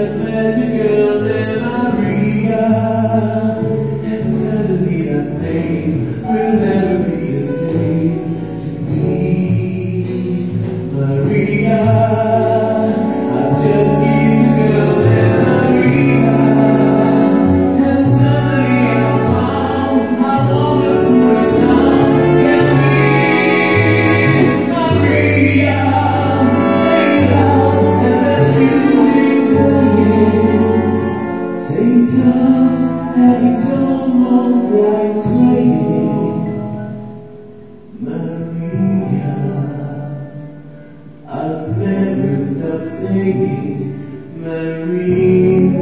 magic girl named Maria. And suddenly that name will never be the same to me. Maria, I'm just kidding, girl named Maria. And suddenly I found how wonderful a sound can be. Maria, sing loud and there's music playing. Sing soft and it's almost like praying. Maria, I'll never stop singing. Maria,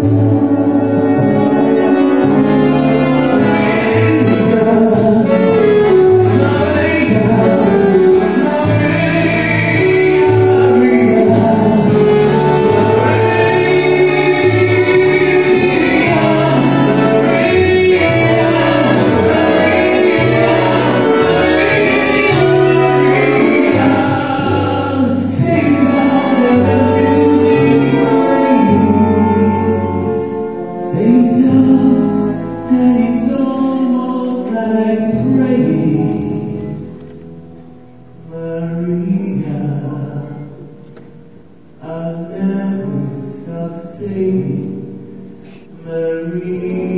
and it's almost like praying. Maria, I'll never stop singing. Maria.